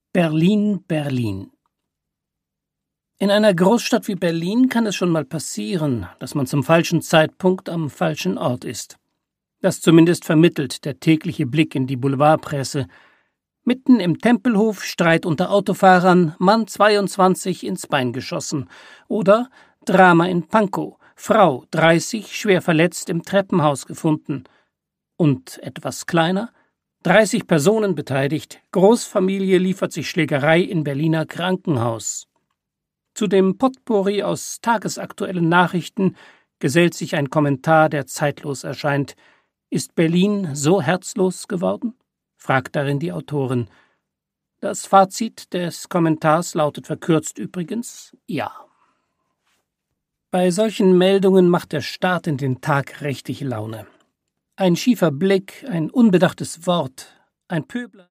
Berlin, Berlin. In einer Großstadt wie Berlin kann es schon mal passieren, dass man zum falschen Zeitpunkt am falschen Ort ist. Das zumindest vermittelt der tägliche Blick in die Boulevardpresse. Mitten im Tempelhof Streit unter Autofahrern, Mann 22 ins Bein geschossen. Oder Drama in Pankow, Frau 30 schwer verletzt im Treppenhaus gefunden. Und etwas kleiner: 30 Personen beteiligt, Großfamilie liefert sich Schlägerei in Berliner Krankenhaus. Zu dem Potpourri aus tagesaktuellen Nachrichten gesellt sich ein Kommentar, der zeitlos erscheint. Ist Berlin so herzlos geworden? Fragt darin die Autorin. Das Fazit des Kommentars lautet verkürzt übrigens: ja. Bei solchen Meldungen macht der Start in den Tag richtig Laune. Ein schiefer Blick, ein unbedachtes Wort, ein Pöbler